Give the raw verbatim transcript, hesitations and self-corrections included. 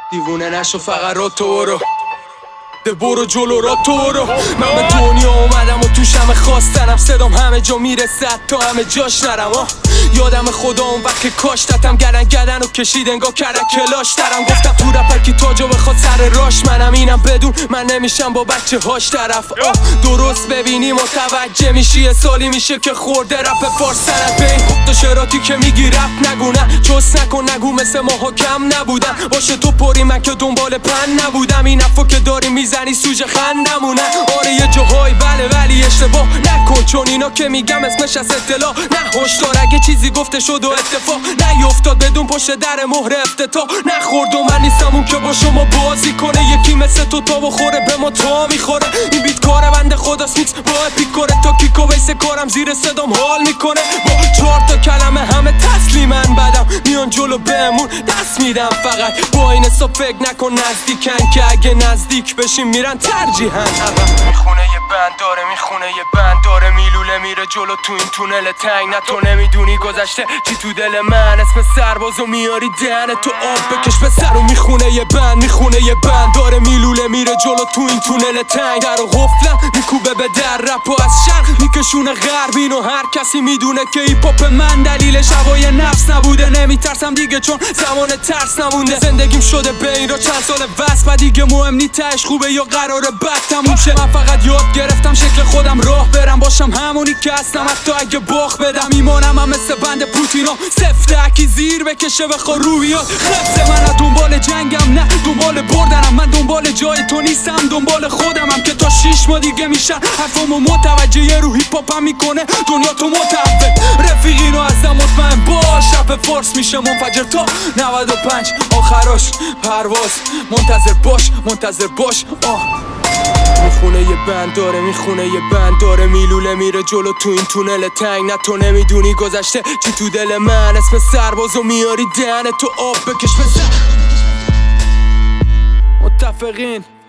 دیوونه نشو فقط رو تو برو ده برو جلو را تو برو. من به دنیا اومدم و توش همه خواستنم، صدام همه جا میرسه تا همه جاش نرم. یادم خدا اون وقت که کاشتتم گردن گردن و کشید انگار کردن کلاش درم. گفتم تو رپر کی تاجو بخواد سر راش منم، اینم بدون من نمیشم با بچه هاش طرف. درست ببینی متوجه میشی یه سالی میشه که خورده رپ فارس سرت به این خود شراتی که میگی رپ نگو نه چوس نکن نگو مثل ماها کم نبودن باشه تو پری من که دنبال پن نبودم. این حرفا که داری میزنی سوژه خندمونه. آره یه جاهای بله ولی اشتباه نکن چون اینا که میگم اسمش از اطلاع نه هشدار. اگه چیزی گفته شد و اتفاق نیفتاد بدون پشت در مهر افتتاح نخورد و من نیستم اون که با شما بازی کنه. یکی مثل تو تا بخوره به ما تا میخوره. این بیت کار بنده خداست میکس با اپیک کاره تا کیکو ویس کارم زیر صدام حال میکنه. با چهار تا کلمه همه تسلیمن بدم میان جلو بهمون دست میدم. فقط با این حساب فکر نکن نزدیکن که اگه نزدیک بشیم میرن ترجیحن. میخونه یه بند داره میخونه یه بند داره میلوله میره جلو تو این تونل تنگ. نه تو نمیدونی گذشته چی تو دل من اسم سربازو میاری دهنه تو آب بکش به سر و میخونه یه بند میخونه یه بند داره میلوله میره جلو تو این تونل تنگ. در و غفلم میکوبه به در رپ و از شرق میکشونه غربین و هر کسی میدونه که ایپ هاپ من دلیلش هوای نفس نبوده. نمیترسم دیگه چون زمان ترس نمونده. زندگیم شده به این را چند سال وصل و دیگه مهم نی تهش خوبه یا قراره بد تموم شه. من فقط یاد گرفتم شکل خودم راه برم باشم همونی که هستم حتی اگه باخ بدم. ایمانم هم مثل بند پوتینا سفته اکی زیر بکشه بخوا رو بیاد خفته. من دنبال جنگم نه دنبال بردنم. من دنبال جای تو نیستم دنبال خودم هم که تا شیش ماه دیگه میشن حرفامو متوجه یه رو هیپ هاپم میکنه دنیا تو متعوه. رفیقینو ازم مطمئن باش رپ فارس میشه منفجر تا نود و پنج آخراش پرواز. منتظر باش منتظر باش آه. میخونه یه بند داره میخونه یه بند داره میلوله میره جلو تو این تونل تنگ. نه تو نمیدونی گذشته چی تو دل من اسم سربازو میاری دهنه تو آب بکش بزن. متفقین